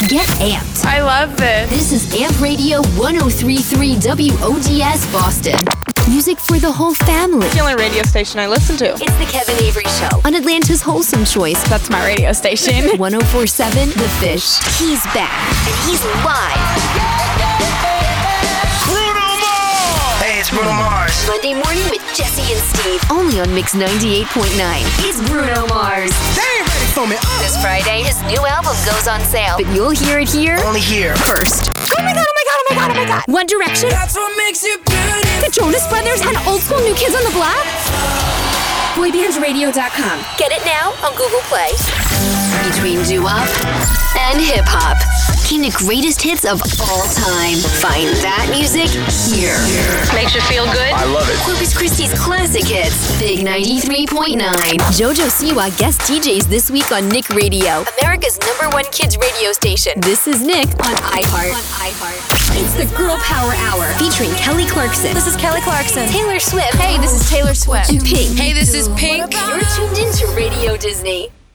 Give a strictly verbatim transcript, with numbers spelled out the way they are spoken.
Get amped. I love this. This is Amp Radio one oh three point three W O D S Boston. Music for the whole family. It's the only radio station I listen to. It's the Kevin Avery Show on Atlanta's Wholesome Choice. That's my radio station. one oh four point seven The Fish. He's back, and he's live. Bruno Mars! Hey, it's Bruno Mars. Monday morning with Jesse and Steve. Only on Mix ninety-eight point nine. It's Bruno Mars. They ain't ready for me. Uh. This Friday, his new album goes on sale. But you'll hear it here. Only here. First. Oh my god, oh my god, oh my god, oh my god. One Direction. That's what makes you beautiful. The Jonas Brothers and Old School New Kids on the Block. boy bands radio dot com. Get it now on Google Play. Between doo-wop and hip-hop came the greatest hits of all time. Find that music here. Makes you feel good. I love it. Corpus Christi's classic hits. Big ninety-three point nine. JoJo Siwa guest D Js this week on Nick Radio, America's number one kids radio station. This is Nick on iHeart. On iHeart. It's the Girl Power Hour featuring Kelly Clarkson. This is Kelly Clarkson. Taylor Swift. Hey, this is Taylor Swift. And Pink. Hey, this is Pink. You're tuned into Radio Disney.